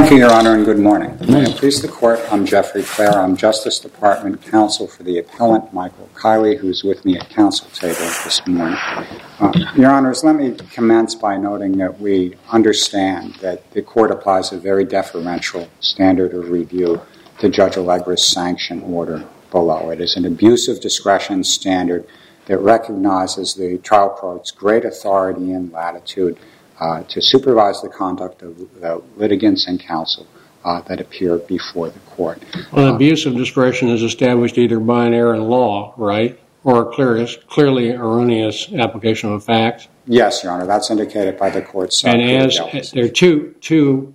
Thank you, Your Honor, and good morning. May it please the Court, I'm Jeffrey Clare. I'm Justice Department Counsel for the appellant, Michael Kiley, who's with me at counsel table this morning. Your Honors, let me commence by noting that we understand that the Court applies a very deferential standard of review to Judge Allegra's sanction order below. It is an abuse of discretion standard that recognizes the trial court's great authority and latitude to supervise the conduct of the litigants and counsel that appear before the court. Well, abuse of discretion is established either by an error in law, right, or a clearly erroneous application of facts? Yes, Your Honor, that's indicated by the court's... And as there are two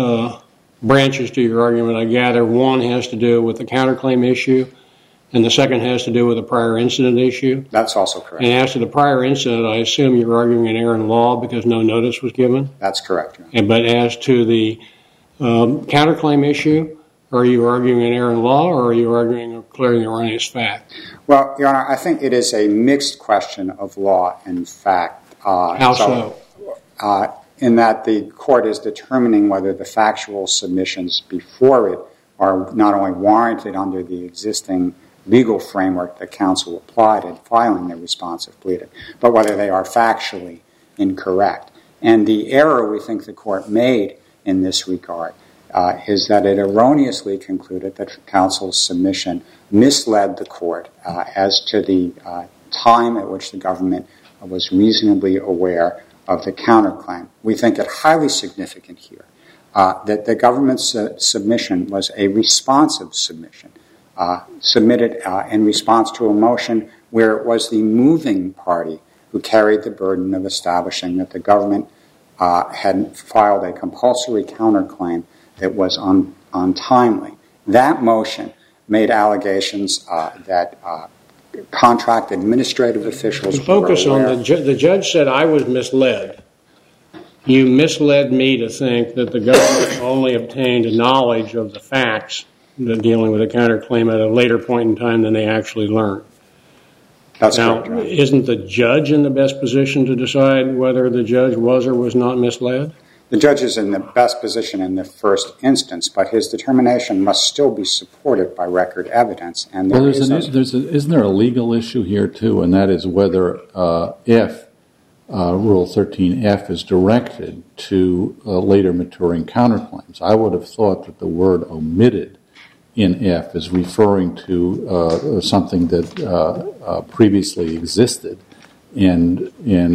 branches to your argument, I gather. One has to do with the counterclaim issue, and the second has to do with the prior incident issue? That's also correct. And as to the prior incident, I assume you're arguing an error in law because no notice was given? That's correct, Your Honor. But as to the counterclaim issue, are you arguing an error in law, or are you arguing a clearly erroneous fact? Well, Your Honor, I think it is a mixed question of law and fact. How so? In that the court is determining whether the factual submissions before it are not only warranted under the existing legal framework that counsel applied in filing their responsive pleading, but whether they are factually incorrect. And the error we think the court made in this regard is that it erroneously concluded that counsel's submission misled the court as to the time at which the government was reasonably aware of the counterclaim. We think it highly significant here that the government's submission was a responsive submission, submitted in response to a motion where it was the moving party who carried the burden of establishing that the government had filed a compulsory counterclaim that was untimely. That motion made allegations that contract administrative officials were aware. The judge said I was misled. You misled me to think that the government only obtained knowledge of the facts dealing with a counterclaim at a later point in time than they actually learned. That's now, correct. Isn't the judge in the best position to decide whether the judge was or was not misled? The judge is in the best position in the first instance, but his determination must still be supported by record evidence. And isn't there a legal issue here, too, and that is whether if Rule 13F is directed to later maturing counterclaims. I would have thought that the word omitted in F is referring to something that previously existed and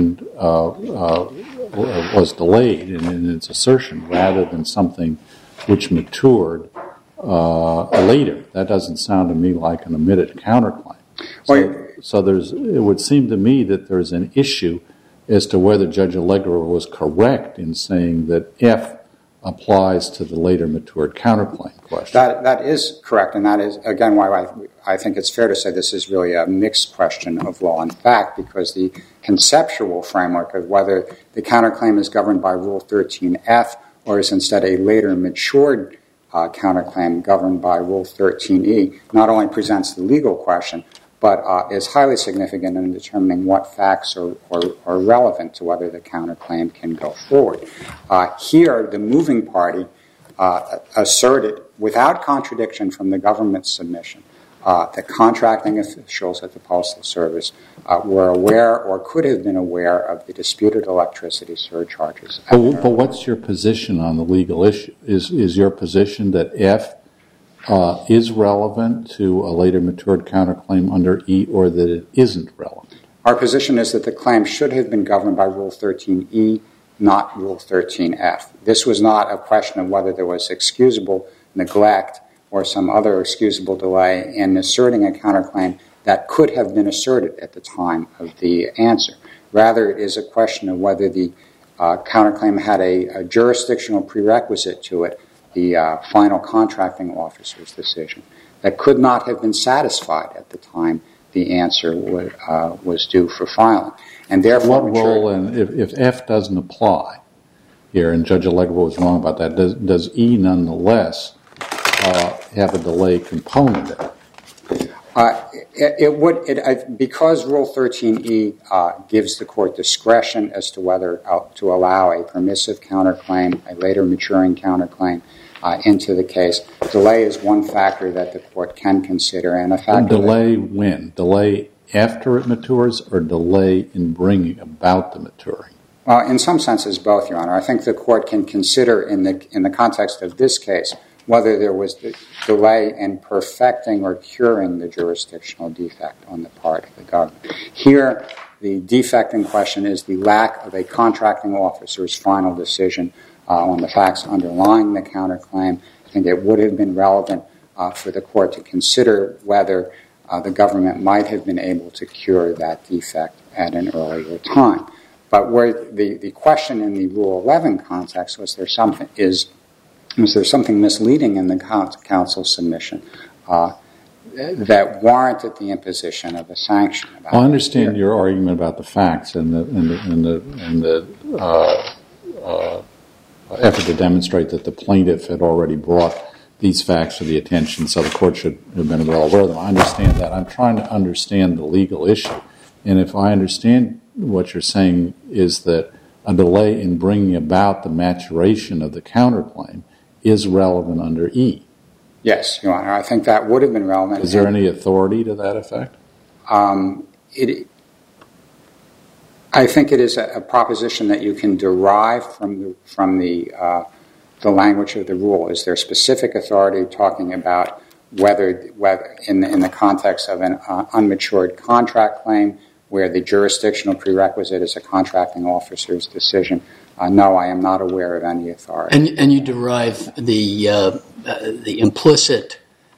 was delayed in its assertion rather than something which matured later. That doesn't sound to me like an omitted counterclaim. So it would seem to me that there's an issue as to whether Judge Allegra was correct in saying that F applies to the later matured counterclaim question. That is correct, and that is, again, why I think it's fair to say this is really a mixed question of law and fact, because the conceptual framework of whether the counterclaim is governed by Rule 13F or is instead a later matured counterclaim governed by Rule 13E not only presents the legal question, but is highly significant in determining what facts are relevant to whether the counterclaim can go forward. Here, the moving party asserted, without contradiction from the government's submission, that contracting officials at the Postal Service were aware or could have been aware of the disputed electricity surcharges. But what's your position on the legal issue? Is your position that F is relevant to a later matured counterclaim under E, or that it isn't relevant? Our position is that the claim should have been governed by Rule 13E, not Rule 13F. This was not a question of whether there was excusable neglect or some other excusable delay in asserting a counterclaim that could have been asserted at the time of the answer. Rather, it is a question of whether the counterclaim had a jurisdictional prerequisite to it, the final contracting officer's decision, that could not have been satisfied at the time the answer was due for filing. And therefore, what role, and if F doesn't apply here, and Judge Allegra was wrong about that, does E nonetheless have a delay component there? It would, because Rule 13E gives the court discretion as to whether to allow a permissive counterclaim, a later maturing counterclaim, into the case. Delay is one factor that the court can consider, and a factor. Delay when? Delay after it matures, or delay in bringing about the maturing? Well, in some senses, both, Your Honor. I think the court can consider, in the context of this case, whether there was delay in perfecting or curing the jurisdictional defect on the part of the government. Here, the defect in question is the lack of a contracting officer's final decision on the facts underlying the counterclaim. I think it would have been relevant for the court to consider whether the government might have been able to cure that defect at an earlier time. But where the question in the Rule 11 context was there something misleading in the counsel's submission that warranted the imposition of a sanction? I understand your argument about the facts and the effort to demonstrate that the plaintiff had already brought these facts to the attention, so the court should have been well aware of them. I understand that. I'm trying to understand the legal issue. And if I understand what you're saying is that a delay in bringing about the maturation of the counterclaim is relevant under E. Yes, Your Honor. I think that would have been relevant. Is there any authority to that effect? I think it is a proposition that you can derive from the language of the rule. Is there specific authority talking about whether in the context of an unmatured contract claim where the jurisdictional prerequisite is a contracting officer's decision? No, I am not aware of any authority. And you derive the implicit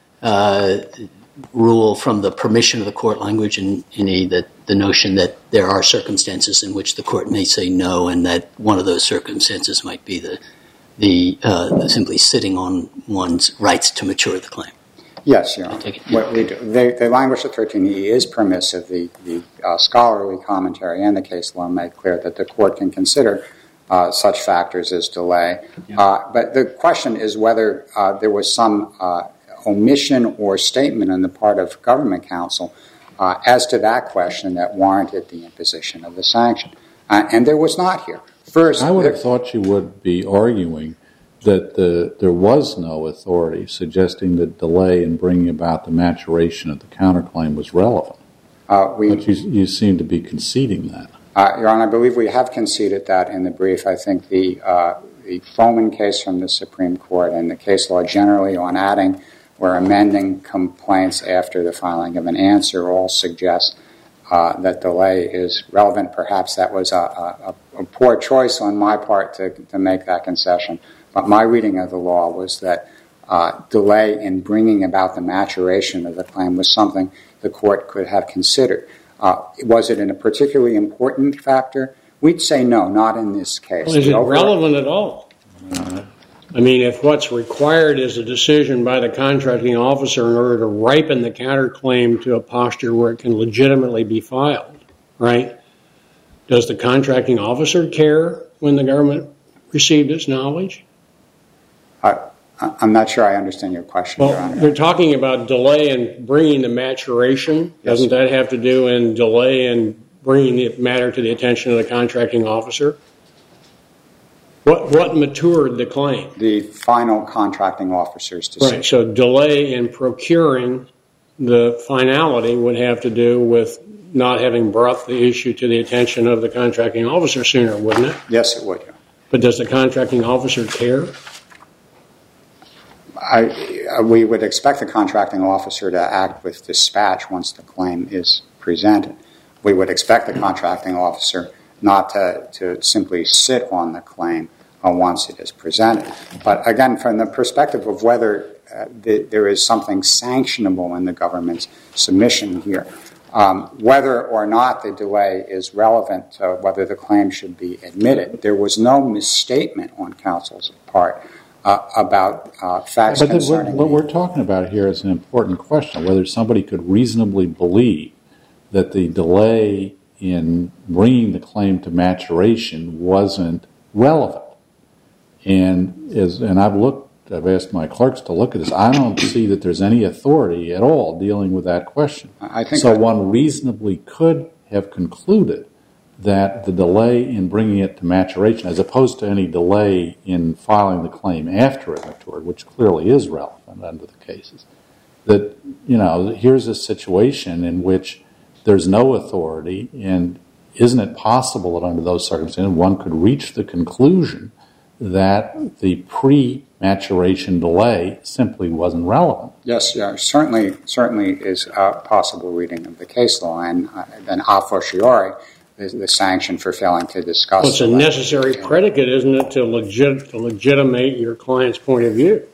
rule from the permission of the court language in E, that the notion that there are circumstances in which the court may say no, and that one of those circumstances might be the simply sitting on one's rights to mature the claim. Yes, Your Honor. The language of 13E is permissive. The scholarly commentary and the case law make clear that the court can consider such factors as delay. Yeah. But the question is whether there was some omission or statement on the part of government counsel as to that question that warranted the imposition of the sanction. And there was not here. First, I would have thought you would be arguing that there was no authority suggesting that delay in bringing about the maturation of the counterclaim was relevant. But you seem to be conceding that. Your Honor, I believe we have conceded that in the brief. I think the Foman case from the Supreme Court and the case law generally on adding or amending complaints after the filing of an answer all suggest that delay is relevant. Perhaps that was a poor choice on my part to make that concession. But my reading of the law was that delay in bringing about the maturation of the claim was something the court could have considered. Was it a particularly important factor? We'd say no, not in this case. Well, is it relevant at all? I mean, if what's required is a decision by the contracting officer in order to ripen the counterclaim to a posture where it can legitimately be filed, right? Does the contracting officer care when the government received its knowledge? I'm not sure I understand your question, Your Honor. They're talking about delay in bringing the maturation. Yes. Doesn't that have to do in delay in bringing the matter to the attention of the contracting officer? What matured the claim? The final contracting officer's decision. Right, so delay in procuring the finality would have to do with not having brought the issue to the attention of the contracting officer sooner, wouldn't it? Yes, it would. But does the contracting officer care? We would expect the contracting officer to act with dispatch once the claim is presented. We would expect the contracting officer not to simply sit on the claim once it is presented. But again, from the perspective of whether there is something sanctionable in the government's submission here, whether or not the delay is relevant to whether the claim should be admitted, there was no misstatement on counsel's part about facts concerning. What we're talking about here is an important question, whether somebody could reasonably believe that the delay in bringing the claim to maturation wasn't relevant. And I've asked my clerks to look at this. I don't see that there's any authority at all dealing with that question. So one reasonably could have concluded that the delay in bringing it to maturation, as opposed to any delay in filing the claim after it matured, which clearly is relevant under the cases, that, here's a situation in which there's no authority, and isn't it possible that under those circumstances one could reach the conclusion that the pre-maturation delay simply wasn't relevant? Yes, certainly is a possible reading of the case law, and then a fortiori, the sanction for failing to discuss. Well, it's a necessary predicate, isn't it, to legitimate your client's point of view?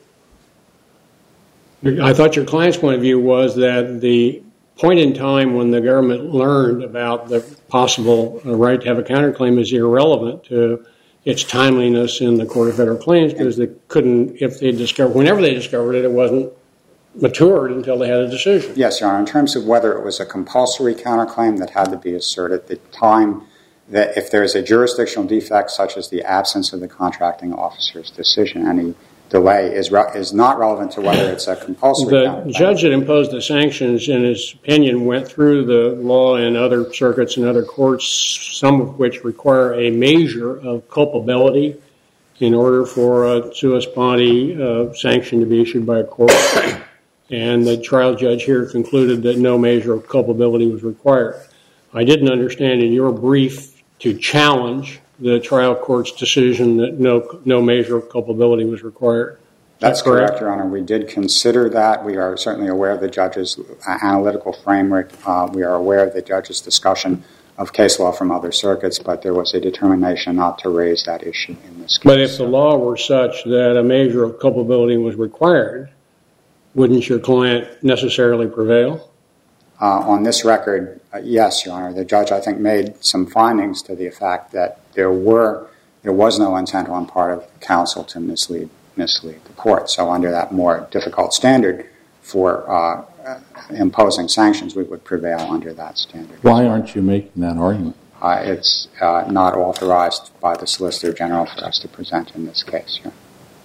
I thought your client's point of view was that the point in time when the government learned about the possible right to have a counterclaim is irrelevant to its timeliness in the Court of Federal Claims, because they couldn't, whenever they discovered it, it wasn't matured until they had a decision. Yes, Your Honor. In terms of whether it was a compulsory counterclaim that had to be asserted, the time that if there is a jurisdictional defect such as the absence of the contracting officer's decision, any delay is not relevant to whether it's a compulsory counterclaim. The judge that imposed the sanctions, in his opinion, went through the law in other circuits and other courts, some of which require a measure of culpability in order for a sua sponte sanction to be issued by a court. And the trial judge here concluded that no measure of culpability was required. I didn't understand in your brief to challenge the trial court's decision that no measure of culpability was required. That's correct, Your Honor. We did consider that. We are certainly aware of the judge's analytical framework. We are aware of the judge's discussion of case law from other circuits, but there was a determination not to raise that issue in this case. But if the law were such that a measure of culpability was required, wouldn't your client necessarily prevail? On this record, yes, Your Honor. The judge, I think, made some findings to the effect that there was no intent on part of counsel to mislead the court. So under that more difficult standard for imposing sanctions, we would prevail under that standard. Why aren't you making that argument? It's not authorized by the Solicitor General for us to present in this case. Yeah.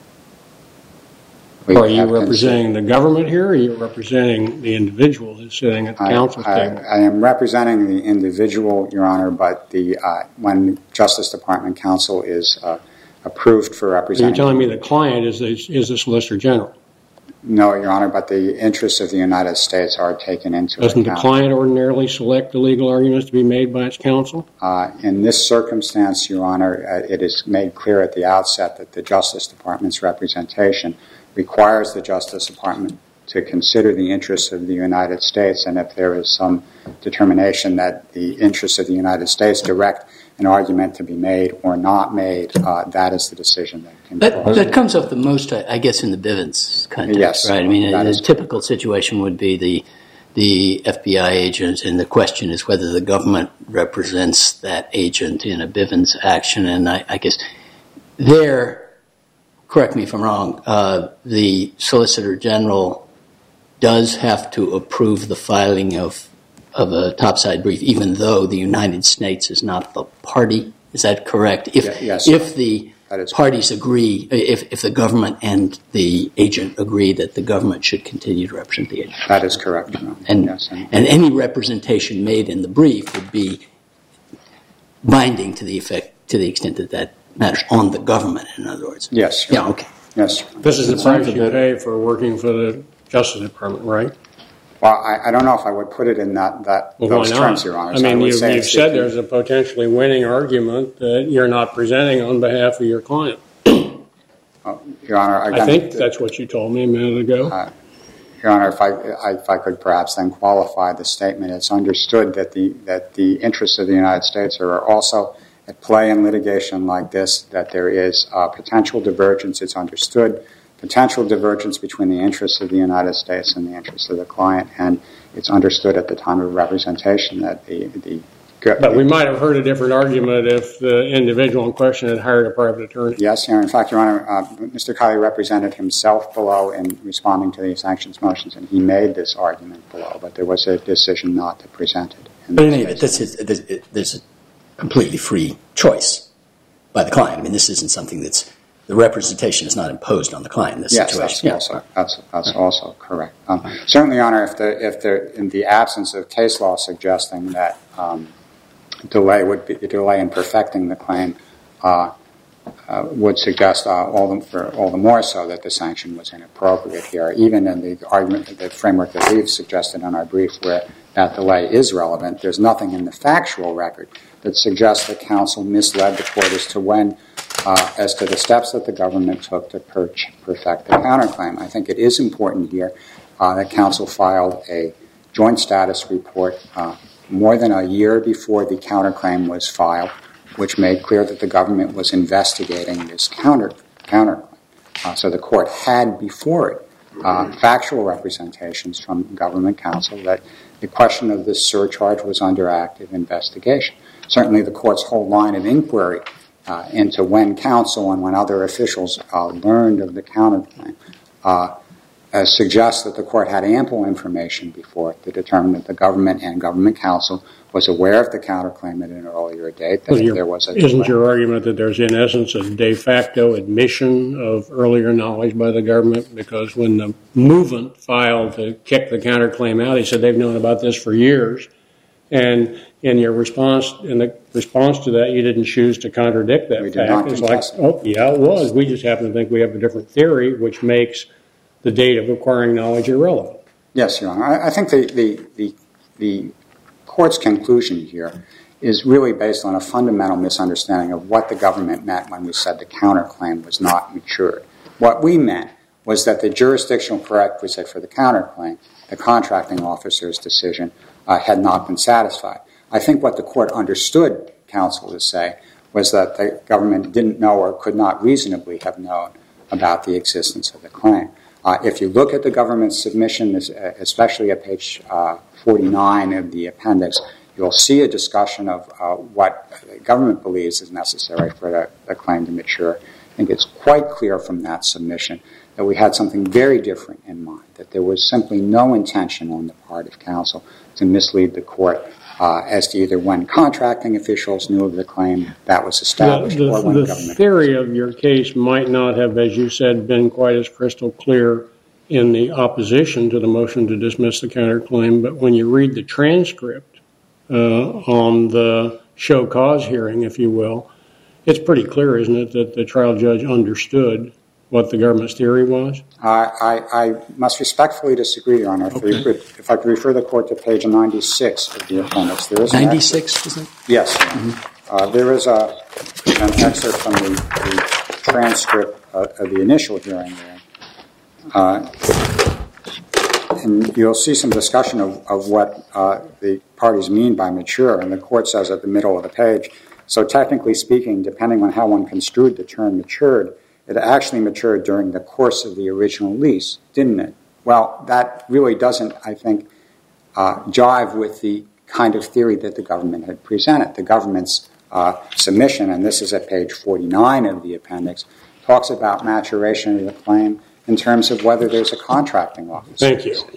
Are you representing the government here, or are you representing the individual who's sitting at the counsel's table? I am representing the individual, Your Honor, but when Justice Department counsel is approved for representing... So you're telling me the client is the Solicitor General? No, Your Honor, but the interests of the United States are taken into account. Doesn't the client ordinarily select the legal arguments to be made by its counsel? In this circumstance, Your Honor, it is made clear at the outset that the Justice Department's representation requires the Justice Department to consider the interests of the United States, and if there is some determination that the interests of the United States direct an argument to be made or not made, that is the decision that can be made. That comes up the most, I guess, in the Bivens context, yes, right? I mean, a typical situation would be the FBI agent, and the question is whether the government represents that agent in a Bivens action, and I guess there... Correct me if I'm wrong, the Solicitor General does have to approve the filing of a topside brief, even though the United States is not the party. Is that correct? Yes. If the parties agree, if the government and the agent agree that the government should continue to represent the agent. That is correct. And any representation made in the brief would be binding to the extent that matters on the government, in other words. Yes. Yeah, okay. Yes. This is the price you pay for working for the Justice Department, right? Well, I don't know if I would put it in those terms, Your Honor. I mean, you've said there's a potentially winning argument that you're not presenting on behalf of your client. Your Honor, again, I think that's what you told me a minute ago. Your Honor, if I could perhaps then qualify the statement, it's understood that the interests of the United States are also at play in litigation like this, that there is potential divergence. It's understood potential divergence between the interests of the United States and the interests of the client, and it's understood at the time of representation that But we might have heard a different argument if the individual in question had hired a private attorney. Yes, Your Honor. In fact, Your Honor, Mr. Kiley represented himself below in responding to the sanctions motions, and he made this argument below, but there was a decision not to present it. But in any event, there's a completely free choice by the client. I mean, this isn't something that's... The representation is not imposed on the client in this situation. Yes, that's also correct. Certainly, Your Honor, if in the absence of case law suggesting that delay in perfecting the claim would suggest all the more so that the sanction was inappropriate here, even in the argument, the framework that we've suggested in our brief where that delay is relevant. There's nothing in the factual record that suggests that counsel misled the court as to the steps that the government took to perfect the counterclaim. I think it is important here that counsel filed a joint status report more than a year before the counterclaim was filed, which made clear that the government was investigating this counterclaim. So the court had before it factual representations from government counsel that the question of this surcharge was under active investigation. Certainly the court's whole line of inquiry into when counsel and when other officials learned of the counterclaim suggests that the court had ample information before it to determine that the government and government counsel was aware of the counterclaim at an earlier date. Isn't your argument that there's in essence a de facto admission of earlier knowledge by the government? Because when the movement filed to kick the counterclaim out, he said they've known about this for years. And in your response, to that, you didn't choose to contradict that fact. It's like, oh, yeah, it was. We just happen to think we have a different theory, which makes the date of acquiring knowledge irrelevant. Yes, Your Honor. I think the court's conclusion here is really based on a fundamental misunderstanding of what the government meant when we said the counterclaim was not matured. What we meant was that the jurisdictional prerequisite for the counterclaim, the contracting officer's decision, had not been satisfied. I think what the court understood counsel to say was that the government didn't know or could not reasonably have known about the existence of the claim. If you look at the government's submission, especially at page 49 of the appendix, you'll see a discussion of what the government believes is necessary for the claim to mature. I think it's quite clear from that submission that we had something very different in mind, that there was simply no intention on the part of counsel to mislead the court as to either when contracting officials knew of the claim that was established or when the government... The theory of your case might not have, as you said, been quite as crystal clear in the opposition to the motion to dismiss the counterclaim, but when you read the transcript on the show cause hearing, if you will, it's pretty clear, isn't it, that the trial judge understood what the government's theory was? I must respectfully disagree, Your Honor. Okay. If I could refer the court to page 96 of the appendix. 96, is it? Yes. Mm-hmm. There is an excerpt from the transcript of the initial hearing there. And you'll see some discussion of what the parties mean by mature, and the court says at the middle of the page, so technically speaking, depending on how one construed the term matured, it actually matured during the course of the original lease, didn't it? Well, that really doesn't, I think, jive with the kind of theory that the government had presented. The government's submission, and this is at page 49 of the appendix, talks about maturation of the claim in terms of whether there's a contracting officer. Thank you.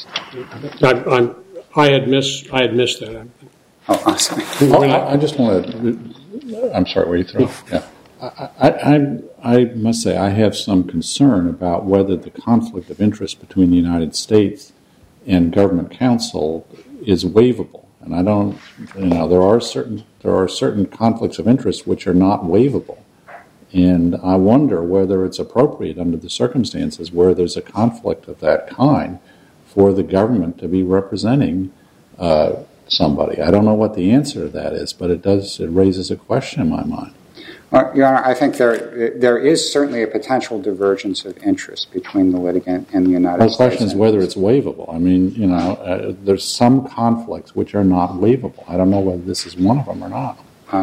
I had missed that. Oh, I'm sorry. I just want to... I'm sorry, were you through? Yeah. I must say I have some concern about whether the conflict of interest between the United States and government counsel is waivable. And I don't, there are certain conflicts of interest which are not waivable. And I wonder whether it's appropriate under the circumstances where there's a conflict of that kind for the government to be representing somebody. I don't know what the answer to that is, but it raises a question in my mind. Your Honor, I think there is certainly a potential divergence of interest between the litigant and the United States. The question is whether it's waivable. I mean, there's some conflicts which are not waivable. I don't know whether this is one of them or not.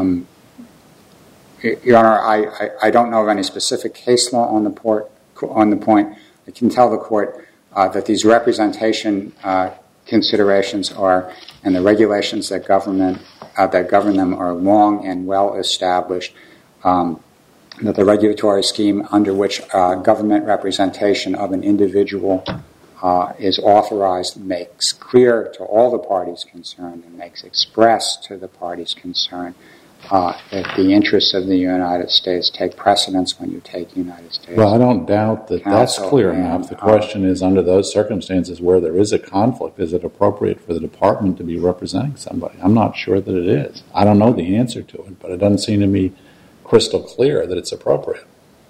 Your Honor, I don't know of any specific case law on the point. I can tell the court that these representation considerations are, and the regulations that govern them are long and well established. That the regulatory scheme under which government representation of an individual is authorized makes clear to all the parties concerned and makes express to the parties concerned that the interests of the United States take precedence when you take United States. Well, I don't doubt that that's clear enough. The question is, under those circumstances where there is a conflict, is it appropriate for the department to be representing somebody? I'm not sure that it is. I don't know the answer to it, but it doesn't seem to me crystal clear that it's appropriate.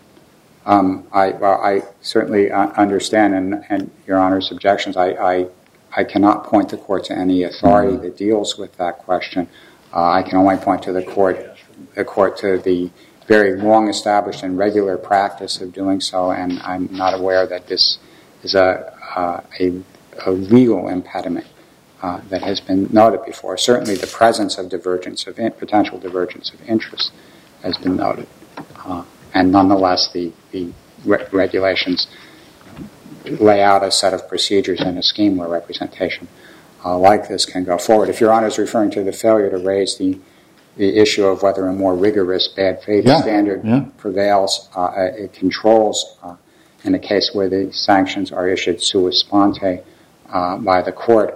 I certainly understand, and Your Honor's objections. I cannot point the court to any authority that deals with that question. I can only point to the court to the very long-established and regular practice of doing so, and I'm not aware that this is a legal impediment that has been noted before. Certainly, the presence of potential divergence of interest has been noted, and nonetheless, the regulations lay out a set of procedures and a scheme where representation like this can go forward. If Your Honor is referring to the failure to raise the issue of whether a more rigorous bad faith standard prevails, it controls in a case where the sanctions are issued sua sponte by the court.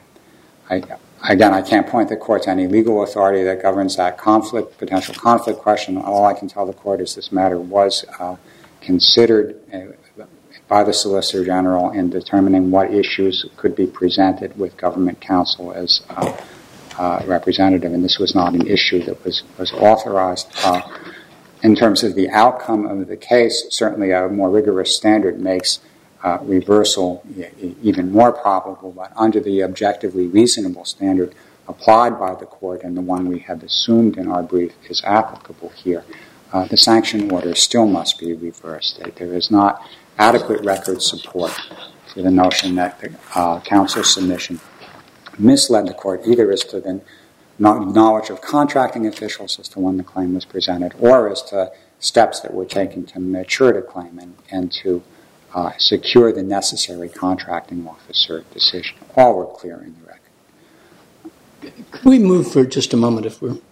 I can't point the court to any legal authority that governs that potential conflict question. All I can tell the court is this matter was considered by the Solicitor General in determining what issues could be presented with government counsel as representative, and this was not an issue that was authorized. In terms of the outcome of the case, certainly a more rigorous standard makes reversal even more probable, but under the objectively reasonable standard applied by the court and the one we have assumed in our brief is applicable here, the sanction order still must be reversed. There is not adequate record support for the notion that the counsel's submission misled the court either as to the knowledge of contracting officials as to when the claim was presented or as to steps that were taken to mature the claim and to secure the necessary contracting officer decision. All were clear in the record. Could we move for just a moment if we're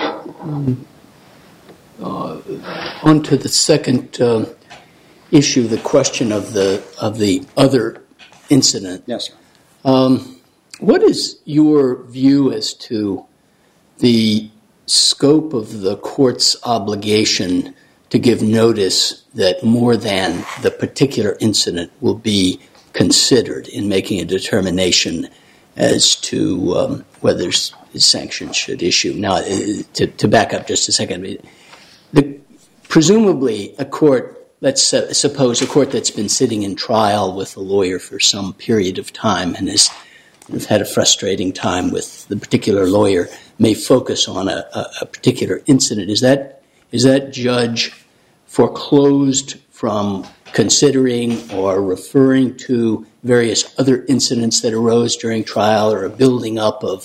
on to the second issue, the question of the other incident? Yes, sir. What is your view as to the scope of the court's obligation to give notice that more than the particular incident will be considered in making a determination as to whether sanctions should issue? Now, to back up just a second, presumably a court, let's suppose a court that's been sitting in trial with a lawyer for some period of time and has had a frustrating time with the particular lawyer may focus on a particular incident. Is that judge foreclosed from considering or referring to various other incidents that arose during trial or a building up of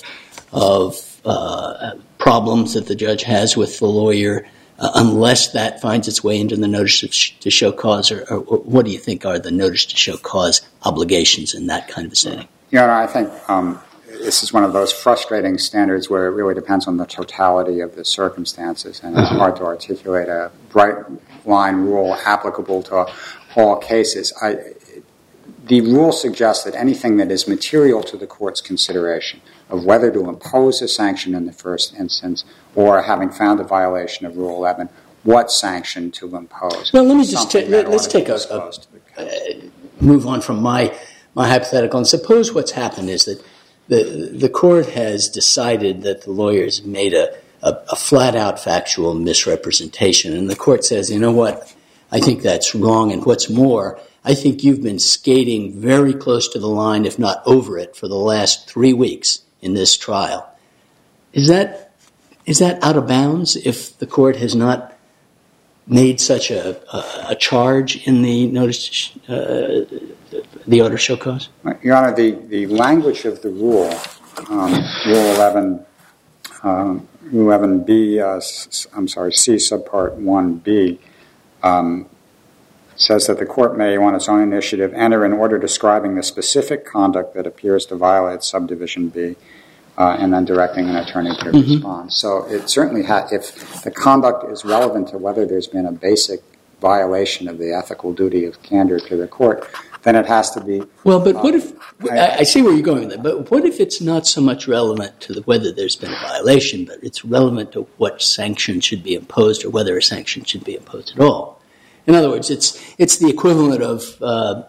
problems that the judge has with the lawyer unless that finds its way into the notice to show cause? Or what do you think are the notice to show cause obligations in that kind of a setting? Yeah, I think this is one of those frustrating standards where it really depends on the totality of the circumstances, and it's hard to articulate a bright line rule applicable to all cases. The rule suggests that anything that is material to the court's consideration of whether to impose a sanction in the first instance or having found a violation of Rule 11, what sanction to impose. Well, let me just let's take move on from my hypothetical. And suppose what's happened is that the court has decided that the lawyer's made a flat-out factual misrepresentation, and the court says, you know what, I think that's wrong, and what's more, I think you've been skating very close to the line, if not over it, for the last 3 weeks in this trial. Is that out of bounds if the court has not made such a charge in the notice, the order show cause? Your Honor, the language of the rule, Rule 11B, C subpart 1B, says that the court may, on its own initiative, enter an order describing the specific conduct that appears to violate subdivision B, and then directing an attorney to respond. So it certainly if the conduct is relevant to whether there's been a basic violation of the ethical duty of candor to the court, then it has to be. Well, but what if, I see where you're going with that, but what if it's not so much relevant to whether there's been a violation, but it's relevant to what sanction should be imposed or whether a sanction should be imposed at all? In other words, it's the equivalent of,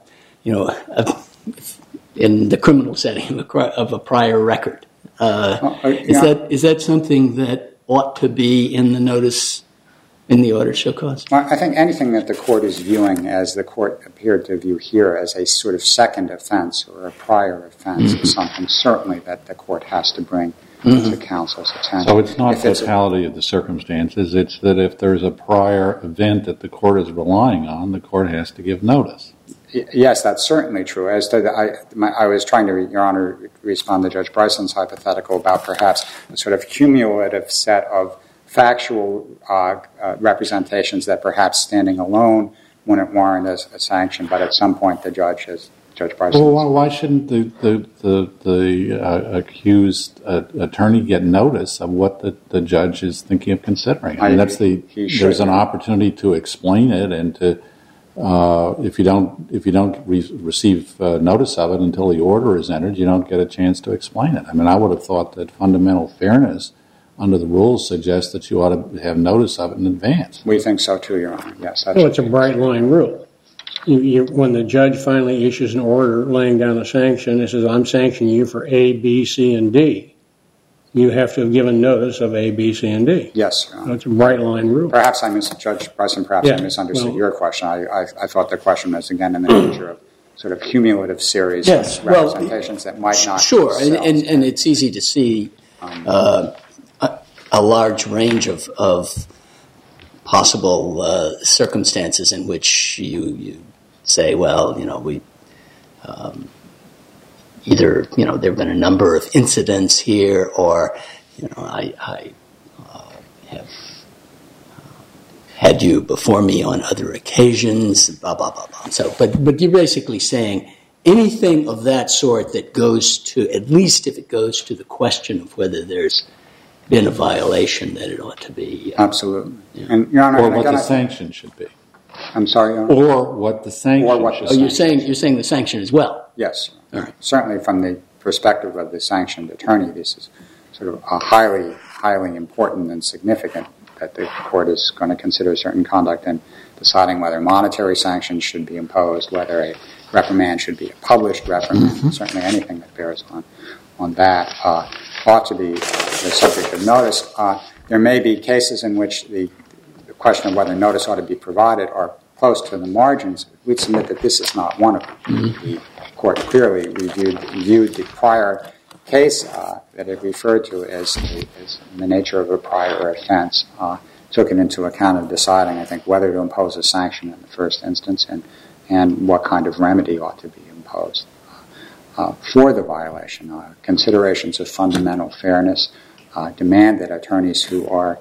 in the criminal setting of a prior record. Is that something that ought to be in the notice in the order to show cause? Well, I think anything that the court is viewing, as the court appeared to view here, as a sort of second offense or a prior offense is something certainly that the court has to bring to counsel's attention. So it's not totality of the circumstances. It's that if there's a prior event that the court is relying on, the court has to give notice. Yes, that's certainly true. As to I was trying to, Your Honor, respond to Judge Bryson's hypothetical about perhaps a sort of cumulative set of factual representations that perhaps standing alone wouldn't warrant a sanction, but at some point the Judge Bryson. Well, why shouldn't the accused attorney get notice of what the judge is thinking of considering? I mean, there's an opportunity to explain it, and to if you don't receive notice of it until the order is entered, you don't get a chance to explain it. I mean, I would have thought that fundamental fairness under the rules suggests that you ought to have notice of it in advance. We think so too, Your Honor. Yes, well, it's a bright line rule. When the judge finally issues an order laying down a sanction, it says, I'm sanctioning you for A, B, C, and D. You have to have given notice of A, B, C, and D. Yes, Your Honor. That's a bright line rule. Perhaps Judge Bryson, I misunderstood your question. I thought the question was, again, in the nature of sort of cumulative series of representations that might not. Sure, and it's easy to see a large range of possible circumstances in which you say, well, we either there have been a number of incidents here, or I have had you before me on other occasions, blah blah blah blah. So, but you're basically saying anything of that sort that goes to, at least if it goes to the question of whether there's been a violation, that it ought to be absolutely. Yeah. And Your Honor, or what the sanction should be. I'm sorry, Your Honor. Or what the sanction should be. You're saying the sanction as well. Yes. All right. Certainly, from the perspective of the sanctioned attorney, this is sort of a highly important and significant that the court is going to consider certain conduct in deciding whether monetary sanctions should be imposed, whether a reprimand should be a published reprimand. Certainly, anything that bears on that ought to be the subject of notice. There may be cases in which the question of whether notice ought to be provided are close to the margins. We'd submit that this is not one of them. The court clearly viewed the prior case that it referred to as the nature of a prior offense, took it into account in deciding, I think, whether to impose a sanction in the first instance and what kind of remedy ought to be imposed for the violation. Considerations of fundamental fairness demand that attorneys who are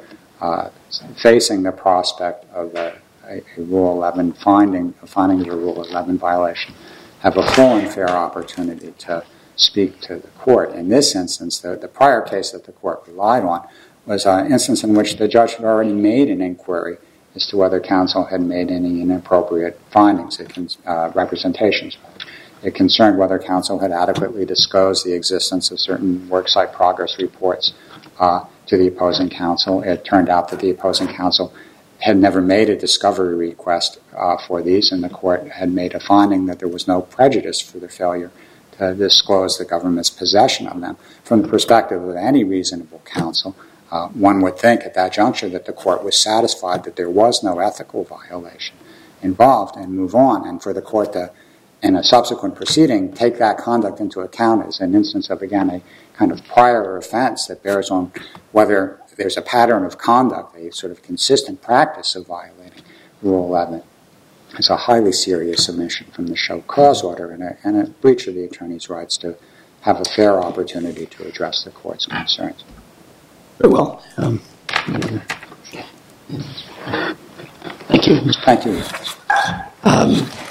facing the prospect of a Rule 11 finding of a Rule 11 violation have a full and fair opportunity to speak to the court. In this instance, the prior case that the court relied on was an instance in which the judge had already made an inquiry as to whether counsel had made any inappropriate findings, representations. It concerned whether counsel had adequately disclosed the existence of certain worksite progress reports to the opposing counsel. It turned out that the opposing counsel had never made a discovery request for these, and the court had made a finding that there was no prejudice for the failure to disclose the government's possession of them. From the perspective of any reasonable counsel, one would think at that juncture that the court was satisfied that there was no ethical violation involved and move on, and for the court to, in a subsequent proceeding, take that conduct into account as an instance of, again, a kind of prior offense that bears on whether there's a pattern of conduct, a sort of consistent practice of violating Rule 11. It's a highly serious omission from the show cause order and a breach of the attorney's rights to have a fair opportunity to address the court's concerns. Very well. Thank you. Thank you.